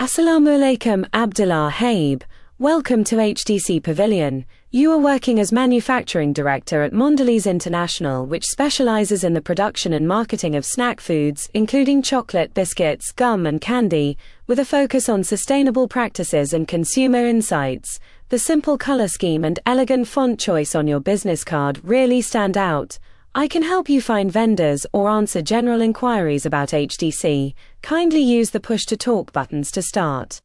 Assalamu alaikum, Abdullah Haib. Welcome to HDC Pavilion. You are working as manufacturing director at Mondelez International, which specializes in the production and marketing of snack foods, including chocolate, biscuits, gum, and candy, with a focus on sustainable practices and consumer insights. The simple color scheme and elegant font choice on your business card really stand out. I can help you find vendors or answer general inquiries about HDC. Kindly use the push to talk buttons to start.